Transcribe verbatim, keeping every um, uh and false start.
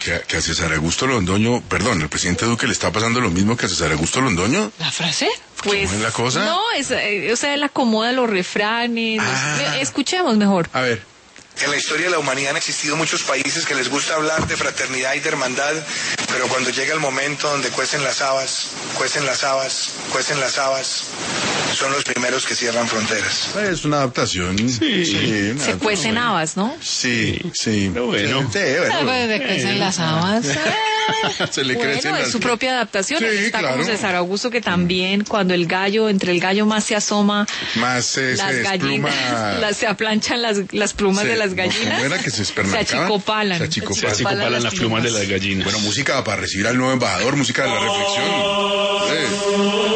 que, que a César Augusto Londoño, perdón, el presidente Duque le está pasando lo mismo que a César Augusto Londoño. ¿La frase? Pues, ¿cómo es la cosa? No, es, eh, o sea, él acomoda los refranes. Ah. Escuchemos mejor. A ver. En la historia de la humanidad han existido muchos países que les gusta hablar de fraternidad y de hermandad, pero cuando llega el momento donde cuecen las habas, cuecen las habas, cuecen las habas, son los primeros que cierran fronteras. Es una adaptación. Sí. sí una Se cuecen bueno. habas, ¿no? Sí, sí. Pero bueno. Sí, bueno. Ah, pues, de cuecen las habas. Se le Bueno, crecen es las... su propia adaptación. Sí, Está claro. como César Augusto, que también cuando el gallo, entre el gallo más se asoma, Más eh, las se gallinas, despluma... las, se aplanchan las, las plumas se- de las no, gallinas. ¿cómo era que se Se espernacaban? achicopalan. Se achicopalan. Se achicopalan las plumas de las gallinas. Bueno, música para recibir al nuevo embajador, música de la reflexión. Sí.